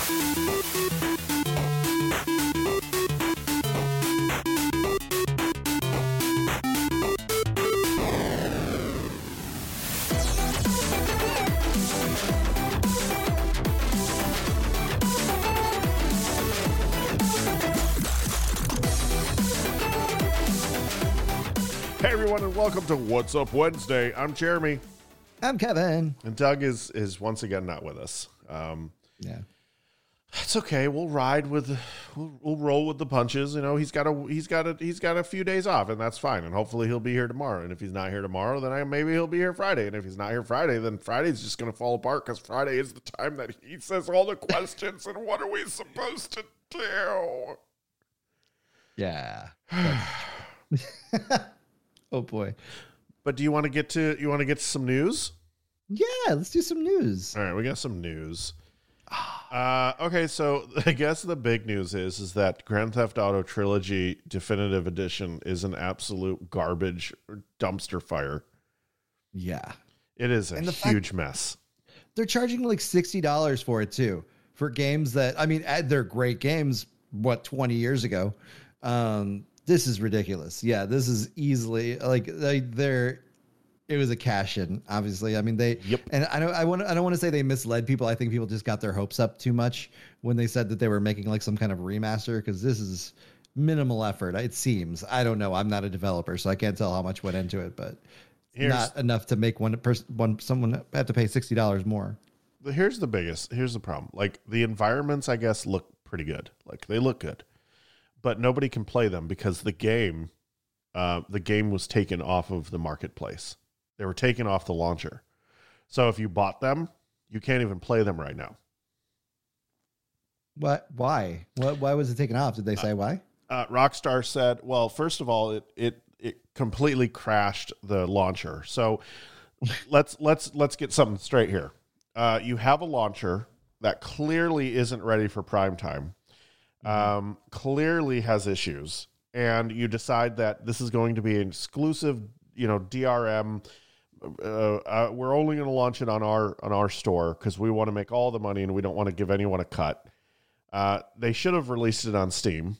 Hey everyone, and welcome to What's Up Wednesday. I'm Jeremy. I'm Kevin. And Doug is once again not with us. Yeah, it's okay. We'll ride with, we'll roll with the punches. You know, he's got a few days off, and that's fine. And hopefully he'll be here tomorrow. And if he's not here tomorrow, then maybe he'll be here Friday. And if he's not here Friday, then Friday's just going to fall apart because Friday is the time that he says all the questions. And what are we supposed to do? yeah. Oh boy. But do you want to get to some news? Yeah, let's do some news. All right, we got some news. Okay, so I guess the big news is that Grand Theft Auto Trilogy Definitive Edition is an absolute garbage dumpster fire. Yeah. It is a huge mess. They're charging like $60 for it too, for games that, I mean, they're great games, 20 years ago. This is ridiculous. Yeah, this is easily it was a cash in, obviously. I mean, and I don't want to say they misled people. I think people just got their hopes up too much when they said that they were making like some kind of remaster, because this is minimal effort. It seems. I don't know. I'm not a developer, so I can't tell how much went into it, but not enough to make someone have to pay $60 more. Here's the problem. Like, the environments, I guess, look pretty good. Like, they look good. But nobody can play them because the game was taken off of the marketplace. They were taken off the launcher. So if you bought them, you can't even play them right now. What? Why? Why was it taken off? Did they say why? Rockstar said, well, first of all, it completely crashed the launcher. So let's get something straight here. You have a launcher that clearly isn't ready for prime time. Clearly has issues, and you decide that this is going to be an exclusive, DRM. We're only going to launch it on our store because we want to make all the money and we don't want to give anyone a cut. They should have released it on Steam,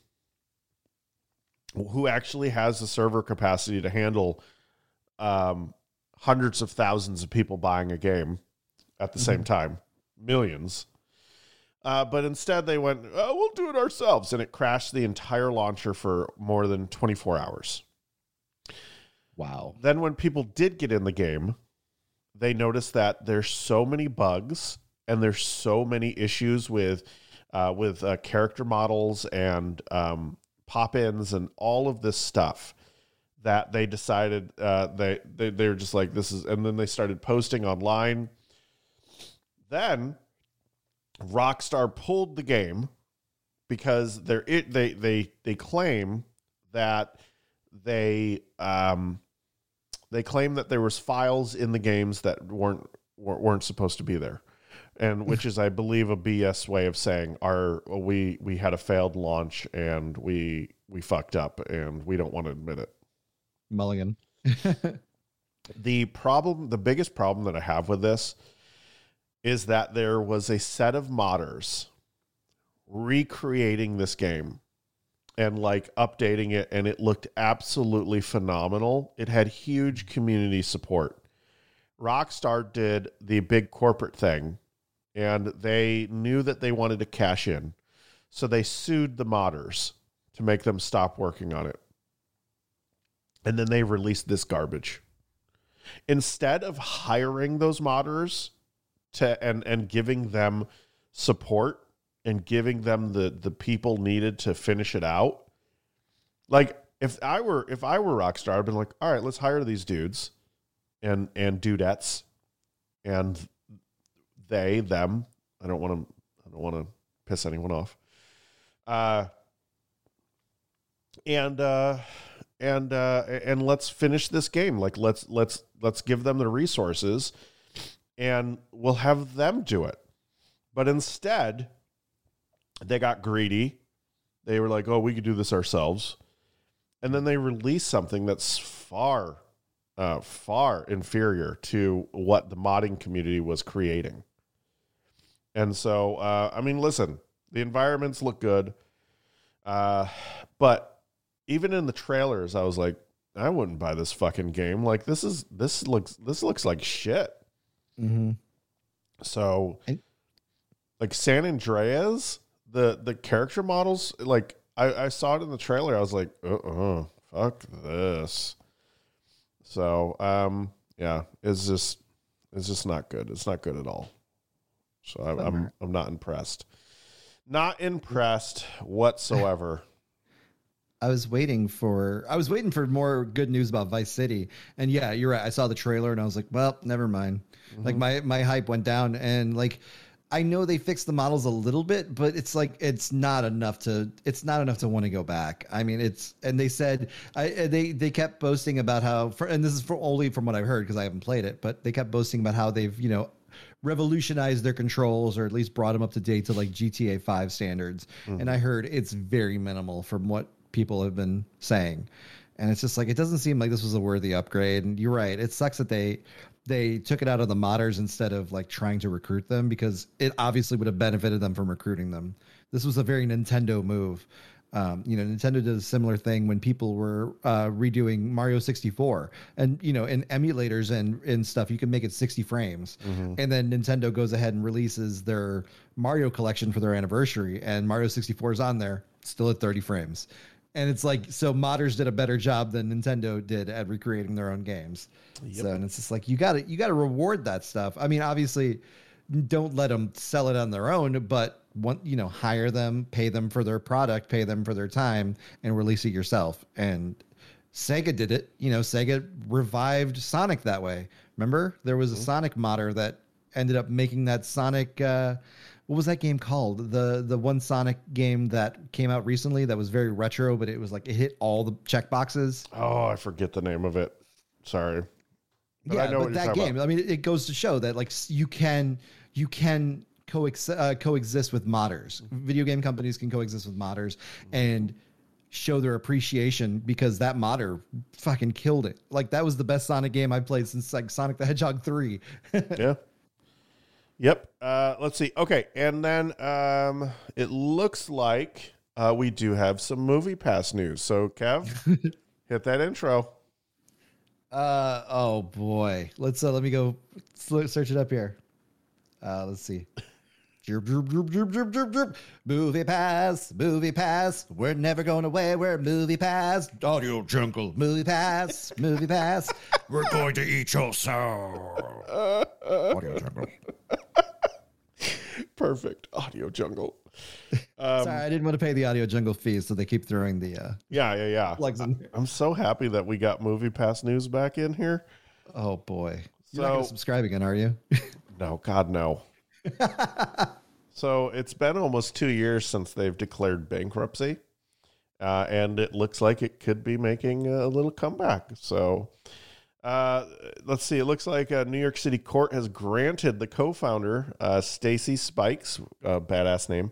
who actually has the server capacity to handle hundreds of thousands of people buying a game at the same time, millions. But instead they went, we'll do it ourselves. And it crashed the entire launcher for more than 24 hours. Wow. Then when people did get in the game, they noticed that there's so many bugs and there's so many issues with character models and pop-ins and all of this stuff that they decided they were just like, this is, and then they started posting online. Then Rockstar pulled the game because they claim that they claim that there was files in the games that weren't supposed to be there, and which is, I believe, a BS way of saying we had a failed launch and we fucked up and we don't want to admit it. Mulligan. The biggest problem that I have with this is that there was a set of modders recreating this game and like updating it, and it looked absolutely phenomenal. It had huge community support. Rockstar did the big corporate thing, and they knew that they wanted to cash in, so they sued the modders to make them stop working on it. And then they released this garbage. Instead of hiring those modders and giving them support and giving them the people needed to finish it out. Like, if I were Rockstar, I'd been like, all right, let's hire these dudes and dudettes and them. I don't want to piss anyone off. And let's finish this game. Like, let's give them the resources and we'll have them do it. But instead, they got greedy. They were like, oh, we could do this ourselves. And then they released something that's far inferior to what the modding community was creating. And so, I mean, listen, the environments look good. But even in the trailers, I was like, I wouldn't buy this fucking game. Like this looks like shit. Mm-hmm. So like San Andreas, the character models, like I saw it in the trailer. I was like, fuck this. So, yeah, it's just not good. It's not good at all. So I'm not impressed. Not impressed whatsoever. I was waiting for more good news about Vice City. And yeah, you're right. I saw the trailer and I was like, well, never mind. Mm-hmm. Like my hype went down, and like I know they fixed the models a little bit, but it's like it's not enough to want to go back. I mean, they said they kept boasting about how, and this is only from what I've heard because I haven't played it, but they kept boasting about how they've, revolutionized their controls, or at least brought them up to date to like GTA 5 standards. Mm-hmm. And I heard it's very minimal from what people have been saying. And it's just like, it doesn't seem like this was a worthy upgrade. And you're right. It sucks that they took it out of the modders instead of like trying to recruit them, because it obviously would have benefited them from recruiting them. This was a very Nintendo move. Nintendo did a similar thing when people were redoing Mario 64, and in emulators and stuff, you can make it 60 frames. Mm-hmm. And then Nintendo goes ahead and releases their Mario collection for their anniversary, and Mario 64 is on there still at 30 frames. And it's like, so modders did a better job than Nintendo did at recreating their own games. Yep. So, and it's just like, you gotta reward that stuff. I mean, obviously don't let them sell it on their own, but hire them, pay them for their product, pay them for their time, and release it yourself. And Sega did it. Sega revived Sonic that way. Remember, there was a Sonic modder that ended up making that Sonic. What was that game called? The one Sonic game that came out recently that was very retro, but it was like it hit all the check boxes. Oh, I forget the name of it. Sorry. But I know but that game. About. I mean, it goes to show that like you can coexist with modders. Video game companies can coexist with modders and show their appreciation, because that modder fucking killed it. Like, that was the best Sonic game I've played since like Sonic the Hedgehog 3. Yeah. Yep. Let's see. Okay. And then it looks like we do have some Movie Pass news. So, Kev, hit that intro. Oh boy. Let me go search it up here. Let's see. Movie Pass, Movie Pass. We're never going away. We're Movie Pass. Audio Jungle. Movie Pass, Movie Pass. We're going to eat your soul. Audio Jungle. Perfect. Audio Jungle. Sorry, I didn't want to pay the Audio Jungle fees, so they keep throwing the yeah. plugs in here. I'm so happy that we got Movie Pass news back in here. Oh boy. You're not gonna subscribe again, are you? No, God no. So it's been almost 2 years since they've declared bankruptcy, and it looks like it could be making a little comeback. So let's see. It looks like a New York City court has granted the co-founder, Stacy Spikes, badass name,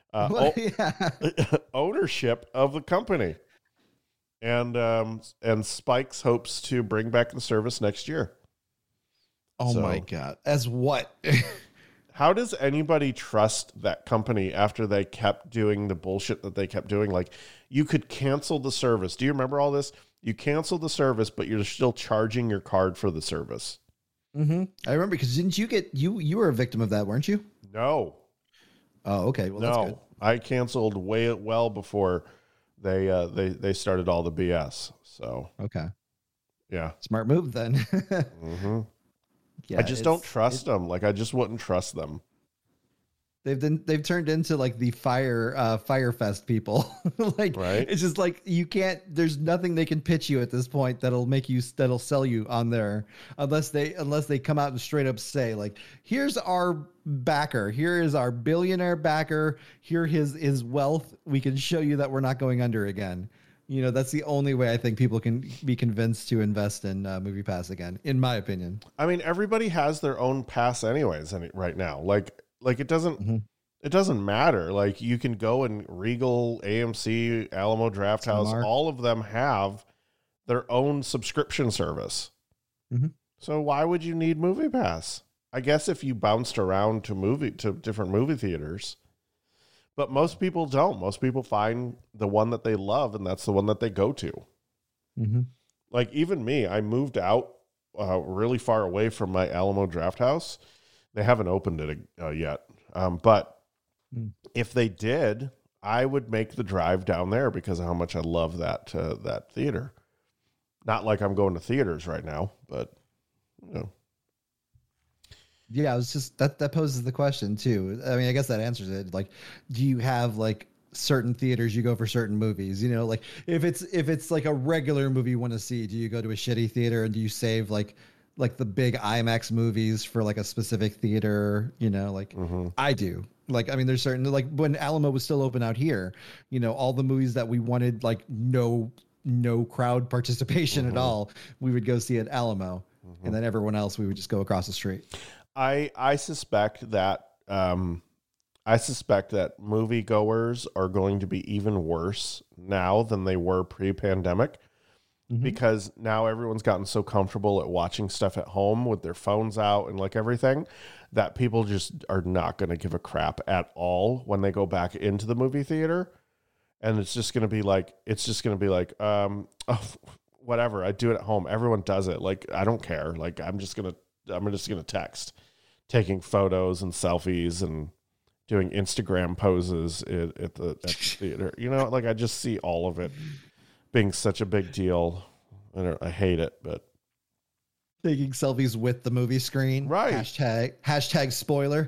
ownership of the company. And Spikes hopes to bring back the service next year. Oh my God. As what? How does anybody trust that company after they kept doing the bullshit that they kept doing? Like, you could cancel the service. Do you remember all this? You cancel the service, but you're still charging your card for the service. Mm-hmm. I remember, because didn't you get, you were a victim of that, weren't you? No. Oh, okay. Well, that's good. I canceled well before they started all the BS. So, okay. Yeah. Smart move then. Mm-hmm. Yeah, I just don't trust them. Like, I just wouldn't trust them. They've turned into like the Firefest people. Like, right? It's just like, you can't. There's nothing they can pitch you at this point that'll sell you on there, unless they come out and straight up say like, here's our backer, here is our billionaire backer, here his wealth. We can show you that we're not going under again. That's the only way I think people can be convinced to invest in Movie Pass again, in my opinion. I mean, everybody has their own pass anyways, right now. Like it doesn't matter. Like, you can go and Regal, AMC, Alamo Drafthouse, all of them have their own subscription service. Mm-hmm. So why would you need Movie Pass? I guess if you bounced around to different movie theaters, but most people don't. Most people find the one that they love, and that's the one that they go to. Mm-hmm. Like even me, I moved out really far away from my Alamo Draft House. They haven't opened it yet, but if they did, I would make the drive down there because of how much I love that theater. Not like I'm going to theaters right now, but you know. Yeah, it was just that poses the question too. I mean, I guess that answers it. Like, do you have like certain theaters you go for certain movies? You know, like if it's like a regular movie you want to see, do you go to a shitty theater and do you save like the big IMAX movies for like a specific theater? You know, like I do. Like, I mean, there's certain, like when Alamo was still open out here, you know, all the movies that we wanted like no crowd participation at all, we would go see at Alamo, and then everyone else we would just go across the street. I suspect that moviegoers are going to be even worse now than they were pre-pandemic, because now everyone's gotten so comfortable at watching stuff at home with their phones out and like everything, that people just are not going to give a crap at all when they go back into the movie theater. And it's just going to be like, oh, whatever, I do it at home. Everyone does it. Like, I don't care. Like, I'm just going to text, taking photos and selfies and doing Instagram poses at the theater. You know, like I just see all of it being such a big deal. I hate it, but taking selfies with the movie screen. Right. Hashtag spoiler.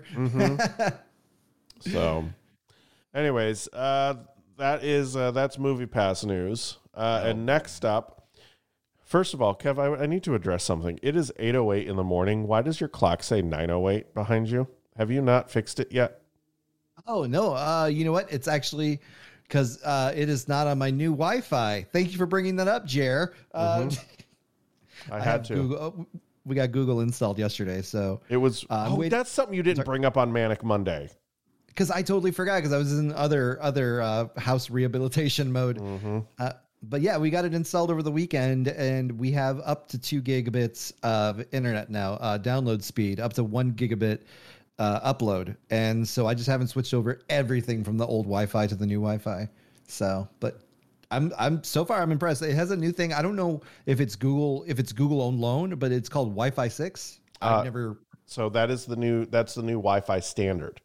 So anyways, that's Movie Pass news. And next up, first of all, Kev, I need to address something. It is 8:08 in the morning. Why does your clock say 9:08 behind you? Have you not fixed it yet? Oh, no. You know what? It's actually because it is not on my new Wi-Fi. Thank you for bringing that up, Jer. I had to. Google, we got Google installed yesterday, so it was. That's something you didn't bring up on Manic Monday. Because I totally forgot because I was in other house rehabilitation mode. But yeah, we got it installed over the weekend, and we have up to 2 gigabits of internet now, download speed, up to 1 gigabit upload. And so I just haven't switched over everything from the old Wi-Fi to the new Wi-Fi. So, but so far I'm impressed. It has a new thing. I don't know if it's Google owned loan, but it's called Wi-Fi 6. I've never. So that's the new Wi-Fi standard.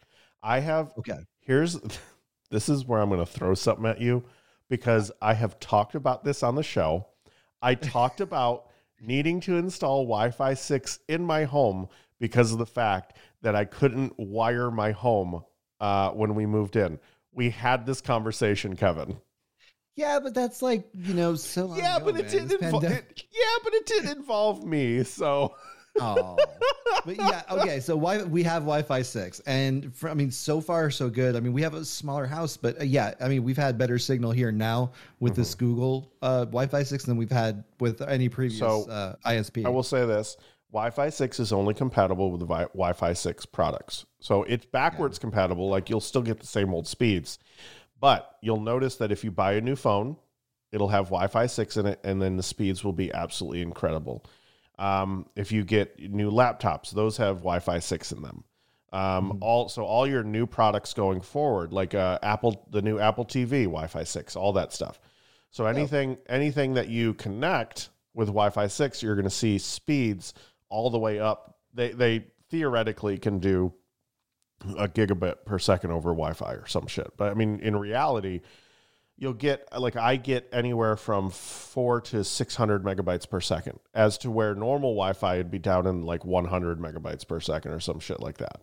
This is where I'm going to throw something at you, because I have talked about this on the show. I talked about needing to install Wi-Fi 6 in my home because of the fact that I couldn't wire my home when we moved in. We had this conversation, Kevin. Yeah, but that's like, so long ago, but it didn't involve me, so... Oh, but yeah. Okay. So we have Wi-Fi 6, and so far so good. I mean, we have a smaller house, but yeah, I mean, we've had better signal here now with this Google Wi-Fi 6 than we've had with any previous ISP. I will say this: Wi-Fi 6 is only compatible with the Wi-Fi 6 products, so it's backwards compatible. Like, you'll still get the same old speeds, but you'll notice that if you buy a new phone, it'll have Wi-Fi 6 in it, and then the speeds will be absolutely incredible. If you get new laptops, those have Wi-Fi 6 in them. All your new products going forward, like the new Apple TV, Wi-Fi 6, all that stuff. So anything that you connect with Wi-Fi 6, you're going to see speeds all the way up. They theoretically can do a gigabit per second over Wi-Fi or some shit. But I mean, in reality, you'll get, like, I get anywhere from 400 to 600 megabytes per second, as to where normal Wi-Fi would be down in like 100 megabytes per second or some shit like that.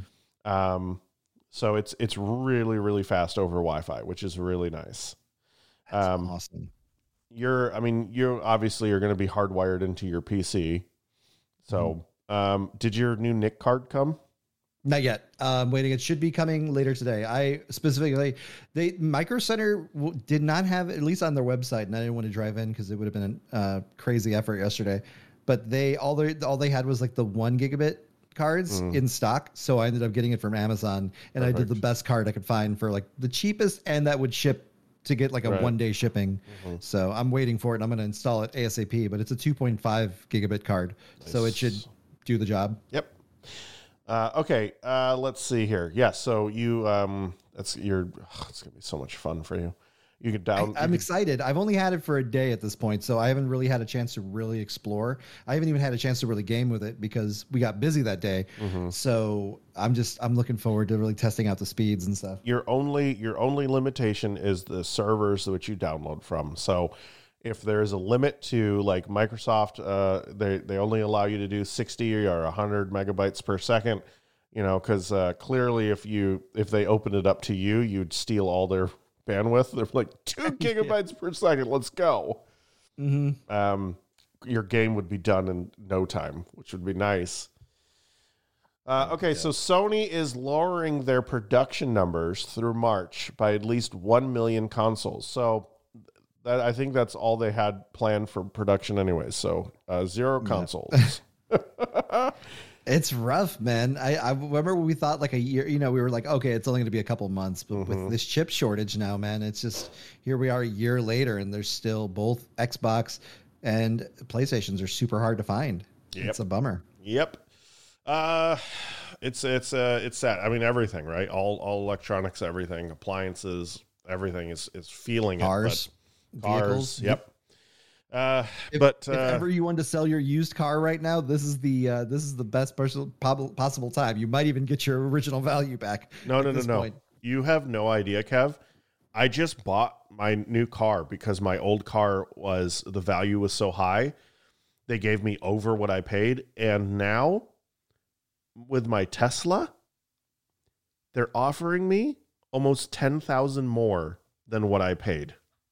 So it's really, really fast over Wi-Fi, which is really nice. That's awesome. You're obviously you're going to be hardwired into your PC. So, did your new NIC card come? Not yet. Waiting. It should be coming later today. Micro Center did not have, at least on their website, and I didn't want to drive in because it would have been a crazy effort yesterday. But all they had was like the 1 gigabit cards in stock. So I ended up getting it from Amazon, and I did the best card I could find for like the cheapest, and that would ship to get like a 1-day shipping. So I'm waiting for it, and I'm going to install it ASAP. But it's a 2.5 gigabit card, so it should do the job. Yep. Okay, let's see here. Yeah, so you it's gonna be so much fun for you. You could I'm excited. I've only had it for a day at this point, so I haven't really had a chance to really explore. I haven't even had a chance to really game with it because we got busy that day. So I'm looking forward to really testing out the speeds and stuff. Your only limitation is the servers which you download from. So if there's a limit to, like, Microsoft, they only allow you to do 60 or 100 megabytes per second, you know, because clearly if they opened it up to you, you'd steal all their bandwidth. They're like 2 gigabytes per second. Let's go. Your game would be done in no time, which would be nice. Okay, so Sony is lowering their production numbers through March by at least 1 million consoles. So I think that's all they had planned for production anyway. So 0 consoles. It's rough, man. I remember when we thought like a year, you know, we were like, okay, it's only going to be a couple months, but with this chip shortage now, man, it's just, here we are a year later and there's still both Xbox and PlayStations are super hard to find. Yep. It's a bummer. Yep. It's sad. I mean, everything, right? All electronics, everything, appliances, everything is feeling Cars, it. vehicles. Yep. If ever you want to sell your used car right now, this is the best possible time. You might even get your original value back. No. You have no idea, Kev. I just bought my new car because my old car the value was so high. They gave me over what I paid. And now with my Tesla, they're offering me almost 10,000 more than what I paid.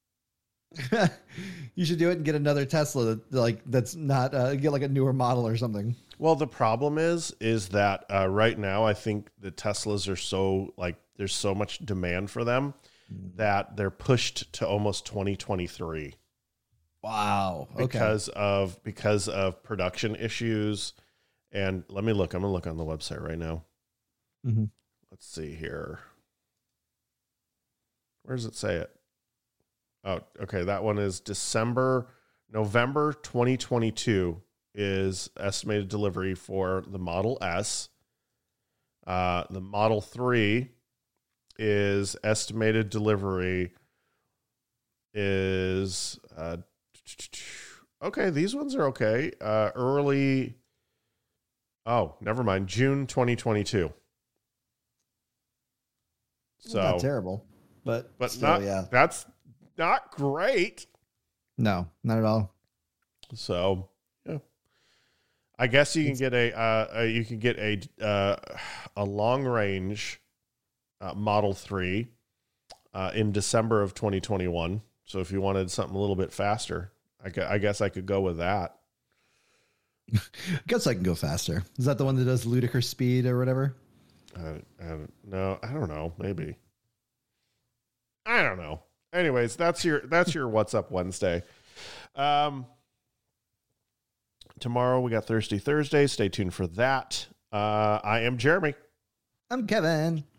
You should do it and get another Tesla that's not get like a newer model or something. Well, the problem is that right now I think the Teslas are so, like, there's so much demand for them that they're pushed to almost 2023. Wow. Okay. Because of production issues. And let me look. I'm gonna look on the website right now. Let's see here. Where does it say it? Oh, okay. That one is November 2022 is estimated delivery for the Model S. The Model 3 is estimated delivery is okay. These ones are okay. Early. Oh, never mind. June 2022. So not terrible, but still, not, yeah, that's not great. No, not at all. So, yeah, I guess you can get a long range Model 3 in December of 2021. So if you wanted something a little bit faster, I guess I could go with that. I guess I can go faster. Is that the one that does ludicrous speed or whatever? No, I don't know. Maybe. I don't know. Anyways, that's your What's Up Wednesday. Tomorrow we got Thirsty Thursday. Stay tuned for that. I am Jeremy. I'm Kevin.